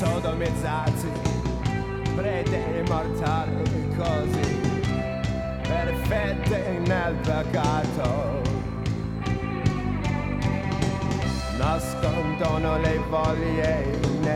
sodomizzati, prede mortali così perfette nel peccato, nascondono le voglie